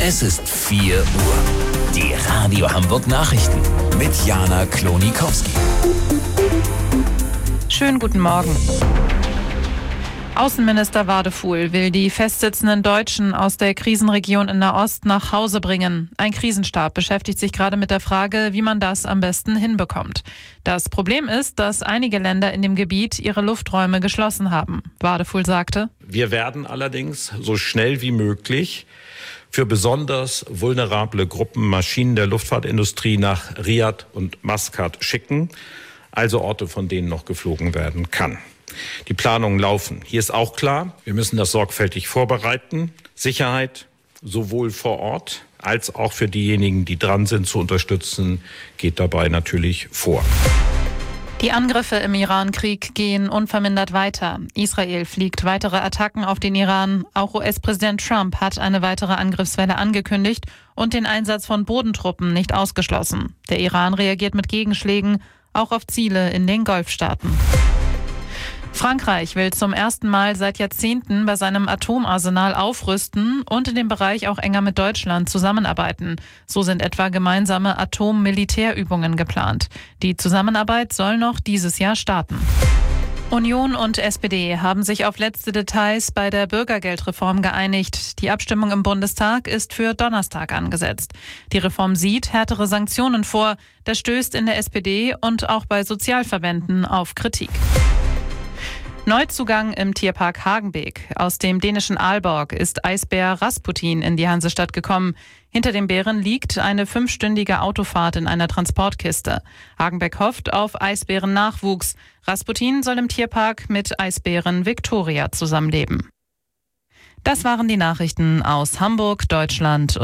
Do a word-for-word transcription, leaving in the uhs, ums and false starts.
Es ist vier Uhr. Die Radio Hamburg Nachrichten mit Jana Klonikowski. Schönen guten Morgen. Außenminister Wadefuhl will die festsitzenden Deutschen aus der Krisenregion in Nahost nach Hause bringen. Ein Krisenstab beschäftigt sich gerade mit der Frage, wie man das am besten hinbekommt. Das Problem ist, dass einige Länder in dem Gebiet ihre Lufträume geschlossen haben. Wadefuhl sagte: Wir werden allerdings so schnell wie möglich für besonders vulnerable Gruppen Maschinen der Luftfahrtindustrie nach Riad und Maskat schicken, also Orte, von denen noch geflogen werden kann. Die Planungen laufen. Hier ist auch klar, wir müssen das sorgfältig vorbereiten. Sicherheit sowohl vor Ort als auch für diejenigen, die dran sind, zu unterstützen, geht dabei natürlich vor. Die Angriffe im Iran-Krieg gehen unvermindert weiter. Israel fliegt weitere Attacken auf den Iran. Auch U S-Präsident Trump hat eine weitere Angriffswelle angekündigt und den Einsatz von Bodentruppen nicht ausgeschlossen. Der Iran reagiert mit Gegenschlägen, auch auf Ziele in den Golfstaaten. Frankreich will zum ersten Mal seit Jahrzehnten bei seinem Atomarsenal aufrüsten und in dem Bereich auch enger mit Deutschland zusammenarbeiten. So sind etwa gemeinsame Atommilitärübungen geplant. Die Zusammenarbeit soll noch dieses Jahr starten. Union und S P D haben sich auf letzte Details bei der Bürgergeldreform geeinigt. Die Abstimmung im Bundestag ist für Donnerstag angesetzt. Die Reform sieht härtere Sanktionen vor. Das stößt in der S P D und auch bei Sozialverbänden auf Kritik. Neuzugang im Tierpark Hagenbeek. Aus dem dänischen Aalborg ist Eisbär Rasputin in die Hansestadt gekommen. Hinter dem Bären liegt eine fünfstündige Autofahrt in einer Transportkiste. Hagenbeek hofft auf Eisbärennachwuchs. Rasputin soll im Tierpark mit Eisbären Victoria zusammenleben. Das waren die Nachrichten aus Hamburg, Deutschland.